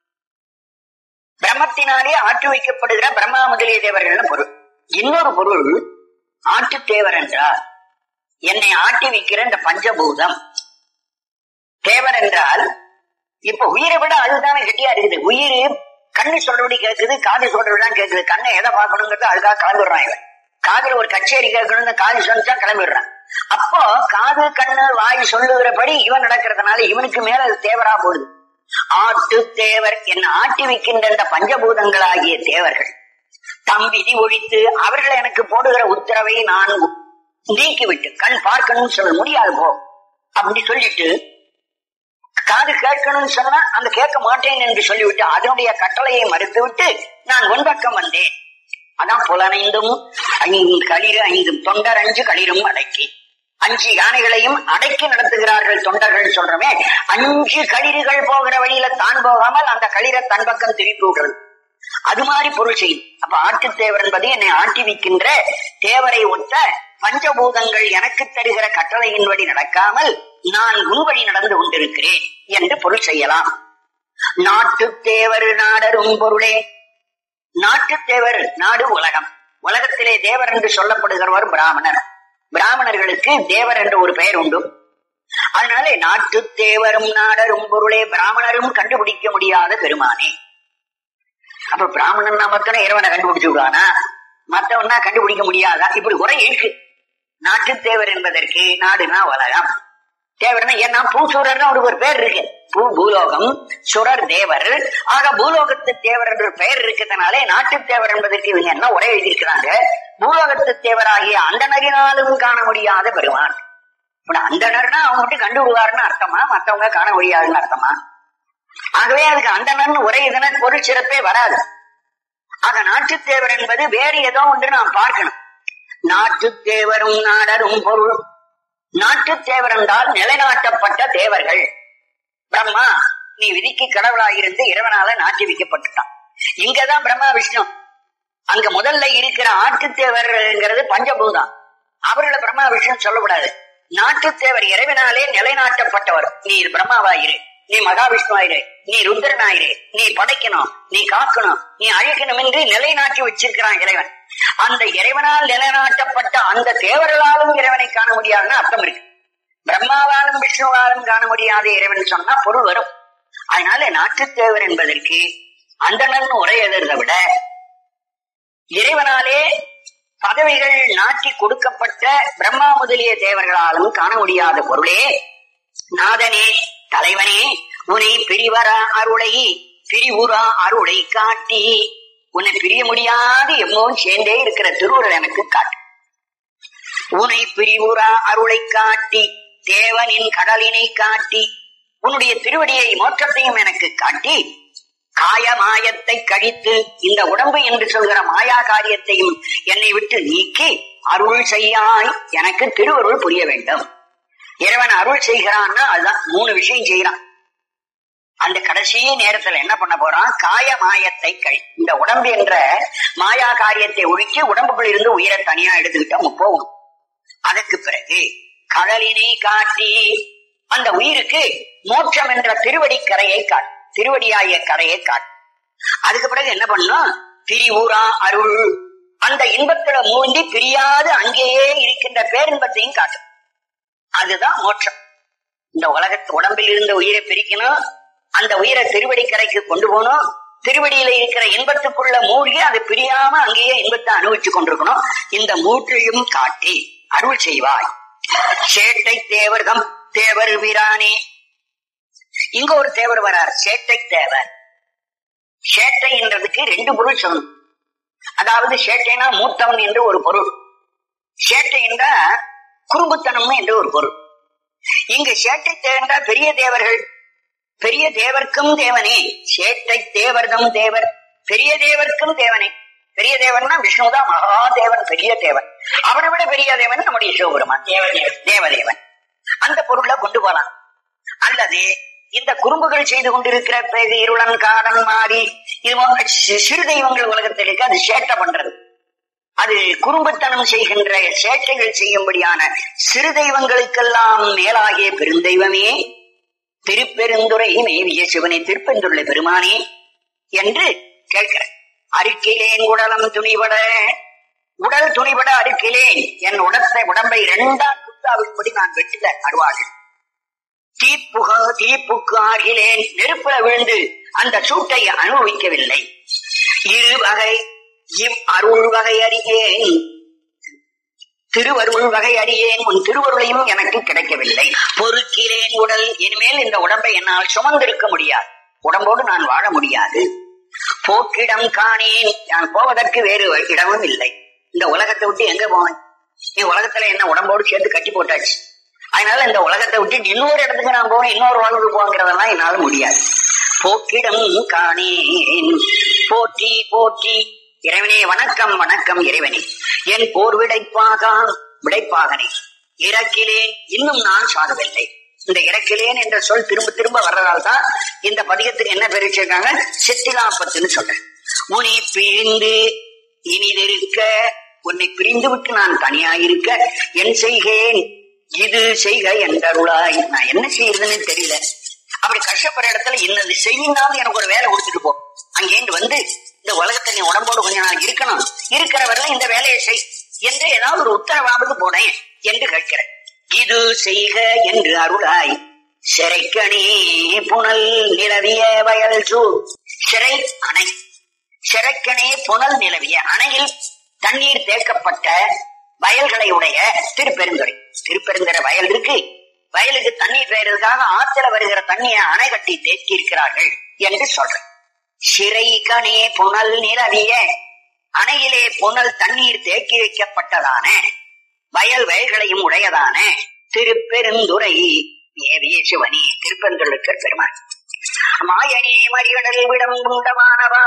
S1: பிரம்மத்தினாலே ஆட்டு வைக்கப்படுகிற பிரம்மா முதலிய தேவர்கள் பொருள். இன்னொரு பொருள், ஆட்டுத்தேவர் என்றால் என்னை ஆட்டி வைக்கிற இந்த பஞ்சபூதம். தேவர் என்றால் இப்ப உயிரை விட அதுதானே கெட்டியா இருக்குது. உயிர் கண்ணு சொல்றபடி கேட்குது, காது சொல்றபடிதான் கேட்குது. கண்ணை எதை பார்க்கணுங்கிறது அதுக்காக கிளம்பிடுறான். இவன் காதுல ஒரு கச்சேரி கேட்கணும்னு காது சொல்லிச்சா கிளம்பிடுறான். அப்போ காது கண்ணு வாய் சொல்லுகிறபடி இவன் நடக்கிறதுனால இவனுக்கு மேல அது தேவரா போடுது. ஆட்டு தேவர், என்ன ஆட்டி வைக்கின்ற இந்த பஞ்சபூதங்களாகிய தேவர்கள் தம் விதி ஒழித்து, அவர்கள் எனக்கு போடுகிற உத்தரவை நான் நீக்கிவிட்டு, கண் பார்க்கணும்னு சொல்ல முடியாது போ அப்படி சொல்லிட்டு, காது கேட்கணும்னு சொன்னா அந்த கேட்க மாட்டேன் என்று சொல்லிவிட்டு அதனுடைய கட்டளையை மறுத்து விட்டு நான் உன்பக்கம் வந்தேன். அதான் புலனைந்தும் 5 களிறு 5 தொண்டர் 5 களிரும் அடக்கி, 5 யானைகளையும் அடக்கி நடத்துகிறார்கள் தொண்டர்கள் சொல்றமே. 5 களிறுகள் போகிற வழியில தான் போகாமல் அந்த களிரை தன் பக்கம் திருப்பி விடுறது. அது மாதிரி பொருள் செய்யும். அப்ப ஆட்டுத்தேவர் என்பது என்னை ஆட்டி வைக்கின்ற தேவரை ஒத்த பஞ்சபூதங்கள் எனக்கு தருகிற கட்டளையின்படி நடக்காமல் நான் உன்வழி நடந்து கொண்டிருக்கிறேன் என்று பொருள் செய்யலாம். நாட்டுத்தேவர் நாடரும் பொருளே. நாட்டுத்தேவர், நாடு உலகம். உலகத்திலே தேவர் என்று சொல்லப்படுகிறவர் பிராமணர். பிராமணர்களுக்கு தேவர் என்ற ஒரு பெயர் உண்டு. அதனாலே நாட்டுத்தேவரும் நாடரும் பொருளே, பிராமணரும் கண்டுபிடிக்க முடியாத பெருமானே. அப்ப பிராமணன் நமக்குன்னு இறைவனை கண்டுபிடிச்சு விடுவானா, மற்றவனா கண்டுபிடிக்க முடியாதா? இப்படி உரை இருக்கு. நாட்டுத்தேவர் என்பதற்கு நாடுனா உலகம், தேவர்னா ஏன்னா பூசூரர்னு ஒரு பேர் இருக்கு. பூ பூலோகம், சுரர் தேவர். ஆக பூலோகத்து தேவர் என்ற பெயர் இருக்கிறதுனாலே நாட்டுத்தேவர் என்பதற்கு இவங்க என்ன உரை எழுதியிருக்கிறாங்க, பூலோகத்து தேவராகிய அந்தனரினாலும் காண முடியாத பெருமான். இப்ப அந்தனர்னா அவங்க மட்டும் கண்டு விடுவாருன்னு அர்த்தமா, மற்றவங்க காண முடியாதுன்னு அர்த்தமா? ஆகவே அதுக்கு அந்தனர்னு உரை இதன பொருள் சிறப்பே வராது. ஆக நாட்டுத்தேவர் என்பது வேறு ஏதோ ஒன்று நாம் பார்க்கணும். நாட்டுத்தேவரும் நாடரும் பொருள். நாட்டுத்தேவர் என்றால் நிலைநாட்டப்பட்ட தேவர்கள். பிரம்மா நீ விதிக்கு கடவுளாயிருந்து இறைவனால நாட்டி வைக்கப்பட்டுட்டான். இங்கதான் பிரம்மா விஷ்ணு. அங்க முதல்ல இருக்கிற ஆட்டுத்தேவர்ங்கிறது பஞ்சபூதம். அவர்களை பிரம்மா விஷ்ணு சொல்லக்கூடாது. நாட்டுத்தேவர் இறைவனாலே நிலைநாட்டப்பட்டவர். நீ பிரம்மாவாயிரு, நீ மகாவிஷ்ணுவாயிரு, நீ ருத்ரனாயிரு, நீ படைக்கணும், நீ காக்கணும், நீ அழிக்கணும் என்று நிலைநாட்டி வச்சிருக்கிறான் இறைவன். அந்த இறைவனால் நிலைநாட்டப்பட்ட அந்த தேவர்களாலும் இறைவனை காண முடியாதுன்னு அர்த்தம் இருக்கு. பிரம்மாவாலும் விஷ்ணுவாலும் காண முடியாத இறைவன் சொன்னா பொருள் வரும். அதனால நாட்டுத்தேவர் என்பதற்கு அந்தணன் உரை எழுதுறதை விட இறைவனாலே பதவிகள் நாட்டி கொடுக்கப்பட்ட பிரம்மா முதலிய தேவர்களாலும் காண முடியாத பொருளே, நாதனே தலைவனே உனை பிரிவர அருளை பிரிவுரா அருளை காட்டி, உன்னை பிரிய முடியாது எம்மோன் சேர்ந்தே இருக்கிற திருவுருள் எனக்கு காட்டு. உன்னை பிரிவுரா அருளை காட்டி, தேவனின் கடலினை காட்டி, உன்னுடைய திருவடியை மோட்சத்தையும் எனக்கு காட்டி, காய மாயத்தை கழித்து இந்த உடம்பு என்று சொல்கிற மாயா காரியத்தையும் என்னை விட்டு நீக்கி அருள் செய்யாய், எனக்கு திருவருள் புரிய வேண்டும். இறைவன் அருள் செய்கிறான்னா அதுதான் 3 விஷயம் செய்யறான். அந்த கடைசி நேரத்துல என்ன பண்ண போறான்? காய மாயத்தை கழி, இந்த உடம்பு என்ற மாயா காரியத்தை ஒழிச்சு உடம்புக்குள் இருந்து உயிரை தனியா எடுத்துக்கிட்டா போகும். அதற்கு பிறகு கடலினை காட்டி, அந்த உயிருக்கு மோட்சம் என்ற திருவடி கரையை காட்டு, திருவடியாகிய கரையை காட்டு. அதுக்கு பிறகு என்ன பண்ணும்? பிரிவுரா அருள், அந்த இன்பத்துல மூழ்கி பிரியாது அங்கேயே இருக்கின்ற பேரின்பத்தையும் காட்டும். அதுதான் மோட்சம். இந்த உடம்பில் இருந்த உயிரை பிரிக்கணும், அந்த உயிரை திருவடி கரைக்கு கொண்டு போகணும், திருவடியில இருக்கிற இன்பத்துக்குள்ள மூழ்கி அது பிரியாம அங்கேயே இன்பத்தை அனுபவிச்சு கொண்டிருக்கணும். இந்த மூற்றையும் காட்டி அருள் செய்வாய். சேட்டை தேவர்தம் தேவர் வீரானே, இங்க ஒரு தேவர் வரார், சேட்டை தேவர். சேட்டை என்றதுக்கு 2 பொருள் சொல்லணும். அதாவது சேட்டைனா மூத்தவன் என்று ஒரு பொருள், சேட்டை என்றா குறும்புத்தனம் என்று ஒரு பொருள். இங்கு சேட்டை தேவன்றா பெரிய தேவர்கள், பெரிய தேவர்க்கும் தேவனே, சேட்டை தேவர்தம் தேவர், பெரிய தேவர்க்கும் தேவனே. பெரிய தேவன்னா விஷ்ணுதான் மகாதேவன், பெரிய தேவன். அவனை விட பெரிய தேவன் நம்முடைய சிவபெருமான் தேவதேவன். அந்த பொருளை கொண்டு போலாம். அல்லது இந்த குறும்புகள் செய்து கொண்டிருக்கிற இருளன் காடன் மாறி இது சிறு தெய்வங்கள் உலகத்தில் இருக்கு, அது சேட்டை பண்றது, அது குறும்புத்தனம் செய்கின்ற சேட்டைகள் செய்யும்படியான சிறு தெய்வங்களுக்கெல்லாம் மேலாகிய பெருந்தெய்வமே, திருப்பெருந்துறை மேவிய சிவனை, திருப்பெருந்துள்ள பெருமானே என்று கேட்கிற. அறுக்கிலேன் உடலம் துணிபட, உடல் துணிபட அறுக்கிலேன், என் உடம்பை 2 குத்தாவின்படி நான் வெட்டுல அருவார்கள். தீப்புக்கு ஆகிலேன், நெருப்புல விழுந்து அந்த சூட்டை அனுபவிக்கவில்லை. இரு வகை இவ் அருள் வகை அறியேன், திருவருள் வகை அறியேன், உன் திருவருளையும் எனக்கு கிடைக்கவில்லை. பொறுக்கிறேன் உடல், இனிமேல் இந்த உடம்பை என்னால் சுமந்திருக்க முடியாது, உடம்போடு நான் வாழ முடியாது. போக்கிடம் காணேன், நான் போவதற்கு வேறு இடமும் இல்லை. இந்த உலகத்தை விட்டு எங்க போவேன்? நீ உலகத்துல என்ன உடம்போடு சேர்த்து கட்டி போட்டாச்சு, அதனால இந்த உலகத்தை விட்டு இன்னொரு இடத்துக்கு நான் போவேன், இன்னொரு வாழ்வு போங்கிறதெல்லாம் என்னால முடியாது. போக்கிடம் காணேன், போற்றி போற்றி இறைவனே, வணக்கம் வணக்கம் இறைவனே, என் போர் விடைப்பாகனே, இறக்கிலேன், இன்னும் நான் சாகவில்லை. இந்த இறக்கிலேன் என்ற சொல் திரும்ப திரும்ப வர்றதால் தான் இந்த பதிகத்துக்கு என்ன பேர் வச்சிருக்காங்க? சித்திலாப்பத்துன்னு சொல்றேன். உன்னை பிரிந்து இனிதிருக்க, உன்னை பிரிந்து விட்டு நான் தனியாயிருக்க, என் செய்கேன் இது செய்க என்றருளாய். நான் என்ன செய்யறதுன்னு தெரியல, அப்படி கஷ்டப்படுற இடத்துல என்னது செய்யினாலும் எனக்கு ஒரு வேலை கொடுத்துட்டு போ, அங்கேந்து வந்து இந்த உலகத்தை நீ உடம்போடு கொஞ்ச நாள் இருக்கணும், இருக்கிற வரல இந்த வேலையை செய் என்று ஏதாவது ஒரு உத்தரவாவது போனேன் என்று கேட்கிறேன். இது செய்க என்று அருளாய். சிறைக்கணே புனல் நிலவிய வயல் சூழ், சிறை அணை, சிறைக்கணே புனல் நிலவிய, அணையில் தண்ணீர் தேக்கப்பட்ட வயல்களை உடைய திருப்பெருந்துறை. திருப்பெருந்துறை வயல் இருக்கு, வயலுக்கு தண்ணீர் பெயர்றதுக்காக ஆத்துல வருகிற தண்ணியை அணை கட்டி தேக்கி இருக்கிறார்கள் என்று சொல்றேன். சிறைக்கணே புனல் நிலவிய, அணையிலே புனல் தண்ணீர் தேக்கி வைக்கப்பட்டதான வயல்களையும் உடையதான திருப்பெருந்துறை மேவிய சிவனே, திருப்பெருந்துறைக்கு பெருமாள். மாயனே மறிகடல் விடம் குண்டமானவா,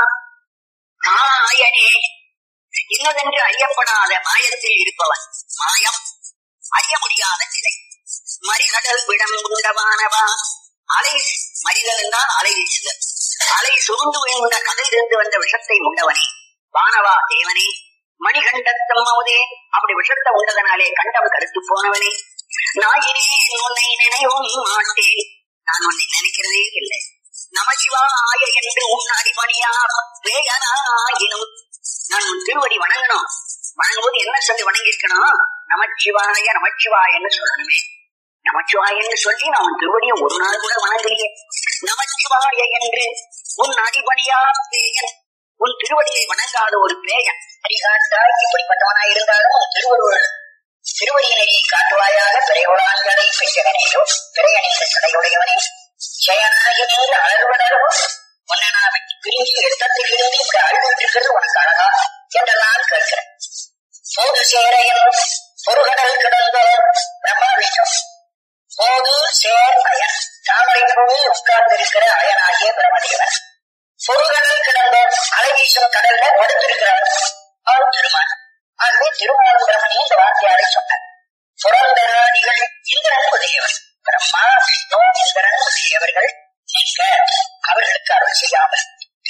S1: மாயனே இன்னதென்று ஐயப்படாத மாயத்தில் இருப்பவன், மாயம் அறிய முடியாத நிலை. மறிகடல் விடம் குண்டமானவா, அலை மறிதல் என்றால் அலை வீசுதல், அலை சுருண்டு உண்ட கடலிலிருந்து வந்த விஷத்தை உண்டவனே, வானவா தேவனே, மணிகண்டத்தம் அமுதே, அப்படி விஷத்தை உண்டதனாலே கண்டம் கருத்து போனவனே, நாயினே உன்னை நினைவும் மாட்டேன், நான் உன்னை நினைக்கிறதே இல்லை. நமசிவாய என்று உன் அடிபணியா வேகனாயினும், நான் உன் திருவடி வணங்கணும், வணங்கும்போது என்ன சொல்லி வணங்கிருக்கணும்? நமச்சிவாய நமச்சிவாயன்னு சொல்லணுமே. நமச்சிவாயன்னு சொல்லி நான் உன் திருவடியை ஒரு நாள் கூட வணங்கலையே. நமச்சிவாய என்று உன் அடிபணியா பேயன், உன் திருவடியை வணங்காத ஒரு பேயன். அடிகாட்டாய் இப்படிப்பட்டவனாய் இருந்தாலும் உன் திருவடியினை காட்டுவாயாக. பிறையோடாங்கடை பெற்றவனேயோ, பிறையணிந்த சடையுடையவனே, ஜெயநாயகனே அழகுவனரோ, உன்னை நான் வெட்டி பிரிஞ்சு இடத்தில் இருந்து இப்படி அழுதுட்டு இருக்கிறது உனக்கு அழகா என்றெல்லாம் கேட்கிறேன். போது சேரையன் பொருகடல் கிடந்த பிரம்மா விஷ்ணு, போது சேர் அயன் தாமரை பூவில் உட்கார்ந்திருக்கிற அயனாகிய பிரம்மதேவன், பொருகடல் கிடந்த அலை வீசும் கடல்ல படுத்திருக்கிறார் அவர் திருமான். ஆகவே திருமாலும் பிரம்மனே இந்த வார்த்தையாரை சொன்னார். புரந்தராதிகள் இந்திரன் முதலியவர், பிரம்மா விஷ்ணு இந்திரன் முதலியவர்கள் நிற்க அவர்களுக்கு அருள் செய்யாமல்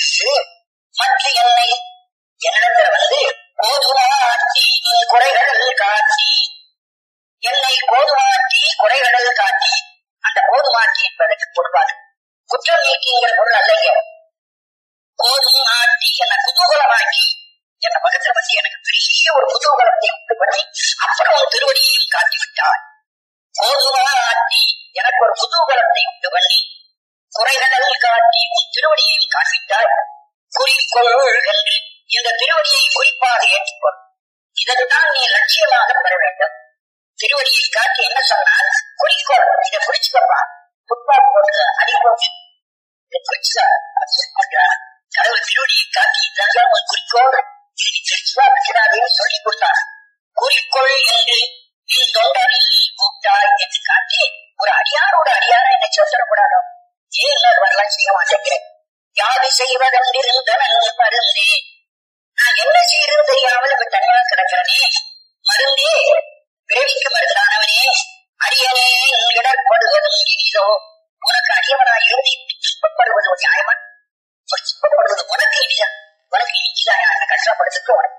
S1: மற்ற என்னை என்னிடத்துல வந்து கோதுமாட்டி குறைகள் காட்டி, என்னை கோதுமாட்டி குறைகள் காட்டி, அந்த கோதுமாட்டி என்பதற்கு பொருளாது குற்றம் நீக்கிங்கிற பொருள் அல்லைய. கோதுமாட்டி என்னை குதூகலமாக்கி, என் பக்கத்துல வந்து எனக்கு பெரிய ஒரு குதூகலத்தை உண்டு பண்ணி அப்புறம் ஒரு திருவடியையும் காட்டிவிட்டார். கோதுமாட்டி எனக்கு ஒரு குதூகலத்தை உண்டு பண்ணி குறைகள் காட்டி உன் திருவடியையும் காண்பித்தார். குறிக்கொள் என்று இந்த திருவடியை குறிப்பாக ஏற்றுக்கொள், இதைத்தான் நீ லட்சியமாக பெற வேண்டும். திருவடியை காட்டி என்ன சொன்னால் குறிக்கோள், இதை குறிச்சுக்கப்பா, புட்பால் போட்டு அடிப்போம் இதை குறிச்சுக்கா சொல்லிக்கொண்டார். கடவுள் திருவடியை காட்டி இதுதான் ஒரு குறிக்கோள், இதை நீ தெரிச்சுவா வைக்கிறாதே சொல்லி கொடுத்தார். குறிக்கோள் என்று நீ தொண்டரில் கூட்டாய் என்று காட்டி ஒரு அடியாரோட அடியார என்னை சொல்லக்கூடாதோ, ஏன் வரலாம் செய்ய மாட்டேங்கிறேன். யாது செய்வதென்றிருந்தவன் மருந்தே, நான் என்ன செய்யறது தெரியாமல் இப்ப தனியாக கிடக்கிறனே, மருந்தே பிறவிக்கு மருந்தானவனே, அரியனே இடர்படுவதும் இனிதோ, உனக்கு அடியவனாக இருந்து துன்பப்படுவது ஒரு நியாயமா? துன்பப்படுவது உனக்கு இனிதான், உனக்கு இனிதான், அந்த கஷ்டப்படுத்துக்கு உனக்கு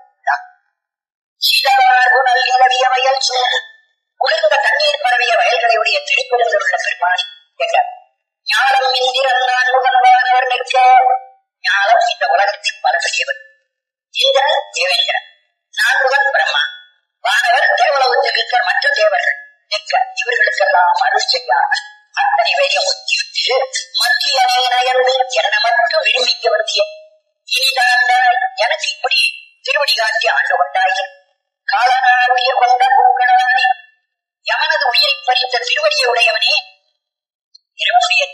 S1: சீதவார்புணல் நிலவிய வயல் சூழ் குளிர்ந்த தண்ணீர் பரவிய வயல்களையுடைய திருப்பெருந்துள்ள பெருமானி என்றார். ஞானம் இந்திரன் நான் முகன்வானவர் நிற்க, ஞானம் இந்த உலகத்தின் பல பெரியவர், இந்திரன் தேவேந்திரன், நான்முகன் பிரம்மா, வானவர் தேவலோகத்தில் இருக்கிற மற்ற தேவர்கள் நிற்க, இவர்களுக்கெல்லாம் அருள் செய்யாமல் அத்தனை வேலையை ஒத்திவிட்டு மத்திய நயந்து என்ன மட்டும் விரும்பிக்க வருதிய இனிதான் எனக்கு இப்படி திருவடி காட்டி ஆண்டு கொண்டாய். காலனார் உயிர் கொண்ட பூங்கடலானே, யமனது உயிரை பறித்த திருவடியை உடையவனே, என்னுடைய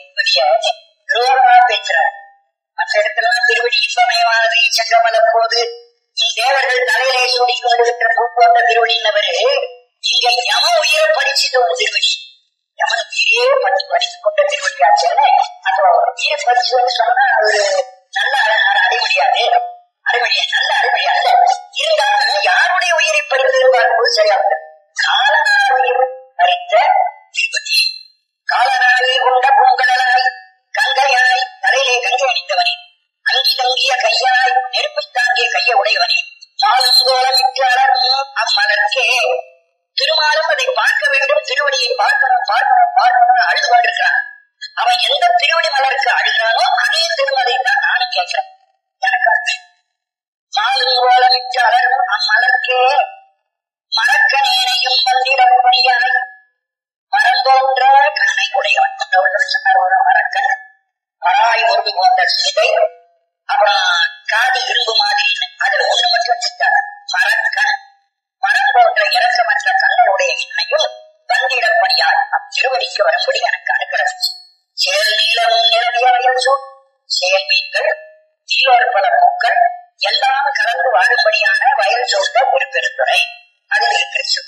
S1: பேசுறார். மற்ற இடத்துல திருவடி இன்பமயமானது செங்கமல போது தேவர்கள் தலையிலே சூடி கொண்டிருக்கிற பூப்போட்ட திருவடியினவரு இங்க யம உயிரை பறிச்சது ஒரு திருவடி, யமன உயிரே படித்து கொண்ட திருவடி ஆச்சல்ல. அந்த உயிரை பறிச்சுன்னு சொன்னா ஒரு நல்ல அடைமொழியாது, நல்ல அடைமொழியாது. இருந்தாலும் யாருடைய உயிரை பறித்திருப்பார்கள் சரியாக காலனார் உயிர் பறித்த திருவடி, காலனாய் கொண்ட பூங்கடலாய் கங்கையாய் தலையிலே கங்கை அணிந்தவனே, அங்கி தங்கிய கையாய் நெருப்பை தாங்கிய கையை உடையவனே, மாலுங்கோலமிட்டு அலரும் அம்மலர்க்கே, திருமாலும் அதை பார்க்க வேண்டும், திருவடியை பார்க்கணும் பார்க்கணும் பார்க்கணும் அழுது கொண்டிருக்கிறான். அவன் எந்த திருவடி மலருக்கு அழுகிறானோ அதே திருமலை தான் நானும் கேட்கிறேன். எனக்கு மாலுங்கோலமிட்டு அலரும் அம்மலர்க்கே, மரக்கனேனையும் வந்திடம் பணியாய் மரந்தோன்ற கண்ணை உடையவன் கொண்டவர்கள் சொன்னார். மரக்கன் மராய் ஒன்று போன்ற சிதை, அப்புறம் காது இரும்பு மாதிரி, அதுல ஒண்ணு மட்டும் வச்சுட்டாங்க மரக்கன், மரம் போன்ற இறக்கமற்ற கண்ணுடைய எண்ணையும் வந்திடப்படியால் அத்திருவடிக்கு வரும்படி எனக்கு அனுக்கிறது. சேல் நீளமும் நிரம்பிய வயல் சூழ் செயல் மீன்கள் தீயோர் பல பூக்கள் எல்லாம் கலந்து வாழும்படியான வயல் சூழ்ந்த ஒரு பெருந்துறை, அதில் இருக்கிறது.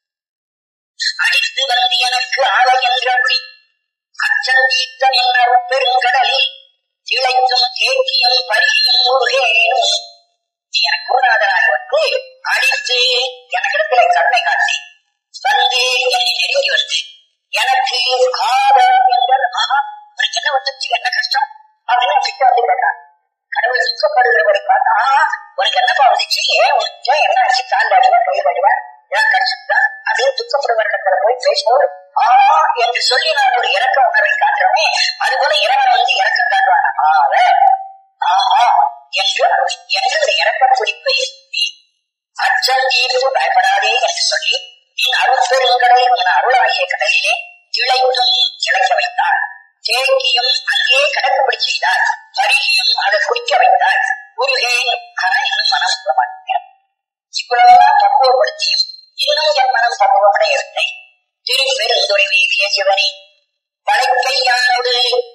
S1: அடித்து வந்து எனக்கு ஆலை என்றபடி அச்சந்தீத்தன் என்னும் பெருங்கடலில் திளைத்தும் கேட்டியும் பரியும் முருகேனும், எனக்கு குருநாதனாக வந்து அடித்து எனக்கிடத்துல கருணை காட்டி வந்து என்னை நெருங்கி வந்து எனக்கு ஆதம் என்றால், ஆஹா உனக்கு என்ன வந்துச்சு, என்ன கஷ்டம் அப்படின்னு கிட்ட வந்து கேட்டான். கடவுள் சுக்கப்படுகிறவரை பார்த்தா, உனக்கு என்னப்பா வந்துச்சு, ஏன் உனக்கு என்ன ஆச்சு, கால் அடிவா கை அடிவா ஏன் கடிச்சுதான் அப்படின்னு துக்கப்படுவர்கிட்ட போய் பேசுவோம். என்று சொல்லி நான் ஒரு இறக்க உணர்வை காட்டுறோமே, அதுபோல இறைவன் வந்து இறக்கம் காட்டுவாங்க. ஆஹா என்று ஒரு இறக்க குறிப்பை எழுப்பி அச்சந்தீர்வு பயப்படாதே என்று சொல்லி என் அருட்பெருங்கடலில் என் அருளாகிய கடலிலே திளைத்தும் கிளைக்க வைத்தார். தேங்கியும் அங்கே கடக்கும்படி செய்தார். பரியும் அதை குடிக்க வைத்தார். குருகேன் என்னும் மனம் பிரமாணிக்கிறார். இவ்வளவுதான் பக்குவப்படுத்தியும் இன்னும் என் மனம் பக்குவமடையவில்லை. திருப்பெருந்துறை மேவிய சிவனே, வளைக்கையானோடு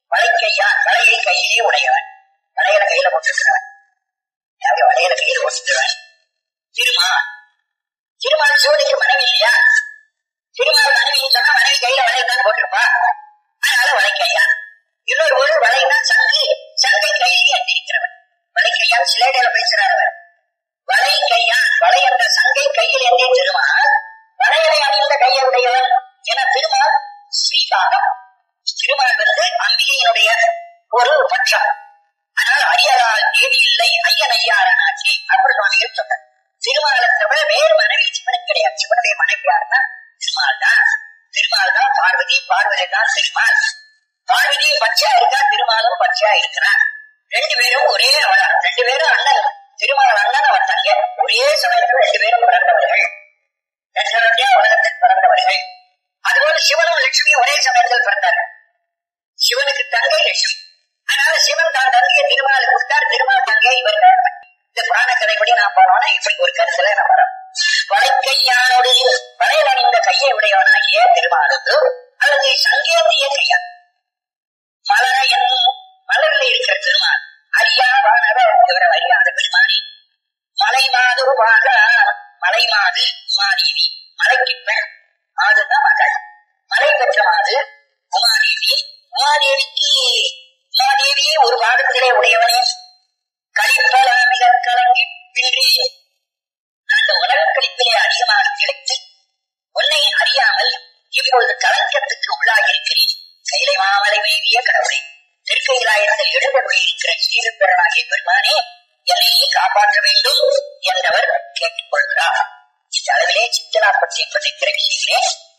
S1: வளைக்கையான், வளையை கையிலே உடையவன், வளையல கையில போட்டுருக்கிறவன், வளையல கையில போட்டுக்கிறவன் திருமால். திருமால் சிவனுக்கு மனைவி இல்லையா? திருமால் மனைவின்னு சொன்னா மனைவி கையில வளையத்தான் போட்டிருப்பா, அதனால வளைக்கையான். இன்னொரு ஒரு வளைனா சங்கு, சங்கை கையிலே அணிந்திருக்கிறவன் வளைக்கையான். சிலைகளை பேசுறாரு வளை கையான், வளை என்ற சங்கை கையில் ஏந்தி திருமால், வளையலை அணிந்த கையை உடையவன் என திருமால் ஸ்ரீகாகம். திருமால் அம்பிகையினுடைய ஒரு பட்சம். ஆனால் அரியலால் தேவி இல்லை ஐயன் ஐயாரனாட்சி அப்படி சுவாமிகள் சொன்னார். திருமாலை தவிர வேறு மனைவி சிவனுக்கு கிடையாது. சிவனுடைய மனைவியார் தான் திருமால் தான். திருமால் தான் பார்வதி, பார்வதி தான் திருமால். பார்வதி பச்சையா இருக்கா, திருமாலும் பச்சையா இருக்கிறான். ரெண்டு பேரும் ஒரே அவளா, ரெண்டு பேரும் அண்ணன். திருமால் அண்ணன், அவன் தங்க. ஒரே சமயத்தில் ரெண்டு பேரும் பிறந்தவர்கள், ரெண்டு உலகத்தில் பிறந்தவர்கள். அதுபோல சிவனும் லட்சுமியும் ஒரே சமயத்தில் பிறந்தார்கள். சிவனுக்கு தங்கை லட்சுமி, அதனால சிவன் தான் தங்கையை திருமால் கொடுத்தார். திருமால் தங்கை இவர். இந்த புராண கதைப்படி நான் போனோம்னா இப்படி ஒரு கருத்துல நம்ம வளைக்கையானோடு வளையல் அணிந்த கையை உடையவனாகிய திருமாலுக்கு அல்லது சங்கேந்திய கையா மலரையன், மலர்ல இருக்கிற திருமால் அறியாவானவர், இவரை அறியாத பெருமானி. மலை மாதுவாக, மலை மாது உமாதேவி, மலைக்கு பெண், மாதுதான் மகள், மலை பெற்ற மாது உமாதேவி. உமாதேவிக்கு உமாதேவியே ஒரு பாகத்திலே உடையவனே. கழிப்பல மிக கலங்கி பின்றி, அந்த உலக கழிப்பிலே அதிகமாக திளைத்து உன்னை அறியாமல் இப்பொழுது கலங்கத்துக்கு உள்ளாகி இருக்கிறேன். கைலை மாமலை மேவிய கடவுளை, திருக்கையிலாயிரத்தில் எழுந்தருளி இருக்கிற ஸ்ரீருப்பரனாகிய பெருமானே, என்னையே காப்பாற்ற வேண்டும் என்றவர் கேட்டுக் கொள்கிறார். இந்த அளவிலே சித்தனா பற்றி என்பதை பிறகு